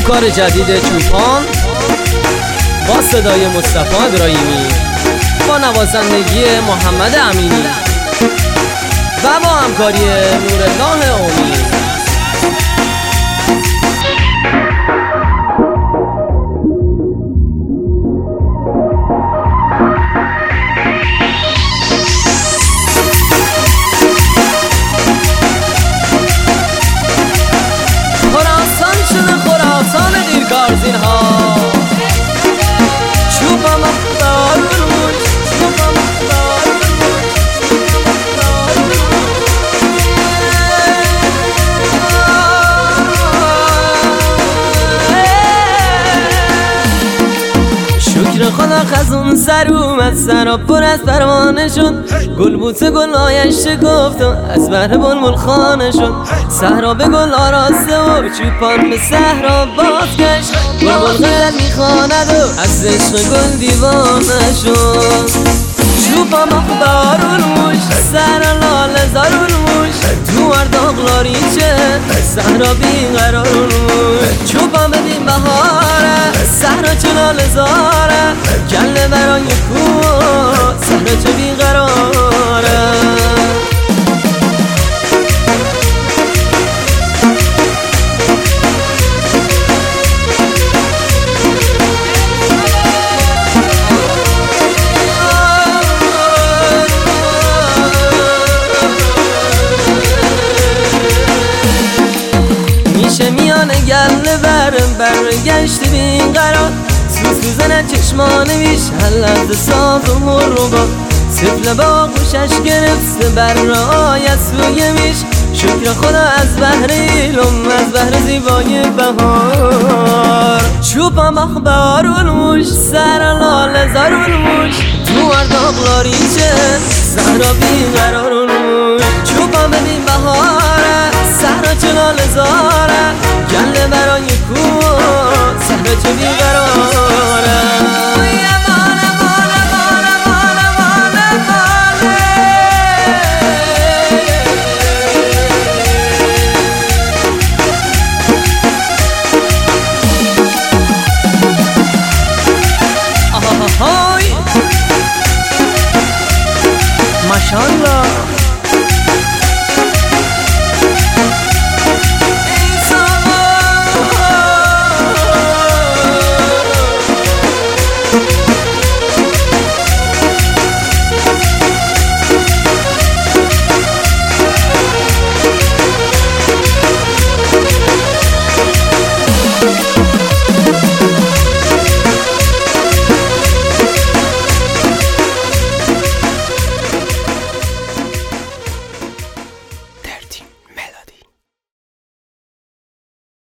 کار جدید چوپان با صدای مصطفی ابراهیمی با نوازندگی محمد امینی و با همکاری نورالله امید. خراسان شده خراسان دیرکارزین ها، چوبا مختار روش، چوبا مختار شکر خدا خزون سر اومد، سرا پر از پروانه شد، گل بوته گلایش شکفت و از بهر بلبل خانه شد. صحرا به گل آراسته و چوپان به صحرا بازگشت، بلبل غیرت میخواند و از عشق گل دیوانه شد. چوبا مخبار روش، سر لاله زار روش، تو ارداغلاری چه صحرا بیقرار روش. چوبا بدین بهاره، صحرا چه لاله زاره، گله برای کوه صحرا چه بیقراره. میشه میانه گله برگشت بیقرار، سوزن چشمانه میش هلد صاف و مربا، سفل با خوشش گرفت برای سوی میش. شکر خدا از بحر ایلم، از بحر زیبای بهار. چوبا مخبار روش، سر لاله زار روش، تو ارداغلاری چه صحرا بیقرار روش. چوبا بدین بهاره، صحرا چه لاله زاره، گله برای کوه صحرا چه بیقراره. ماشاءالله